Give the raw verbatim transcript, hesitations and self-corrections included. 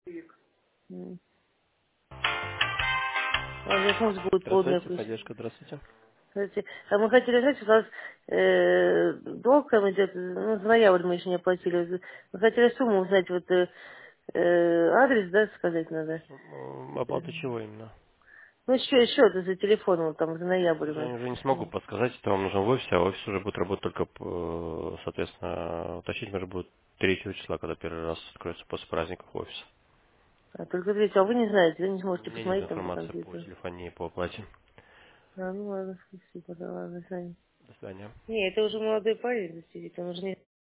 М. А у меня солнце будет полдня Здравствуйте, пусть. поддержка, здравствуйте. Кстати, а мы хотели знать, что у нас э, долг там идет, ну, за ноябрь мы еще не оплатили. Мы хотели сумму узнать, вот э, э, адрес, да, сказать надо. М, Оплата чего именно? Ну, счет, счет за телефон, вот там за К ноябрь мы. сожалению, уже не смогу подсказать, это вам нужно в офисе, а офис уже будет работать только, э, соответственно, уточнить можно будет третьего числа, когда первый раз откроется после праздников офис. А только видите, а вы не знаете, вы не У сможете меня нет посмотреть там по информации по компьютеру. телефонии и по оплате. А, ну ладно, спасибо, да ладно, Саня. До свидания. Не, это уже молодой парень, сидит, он уже не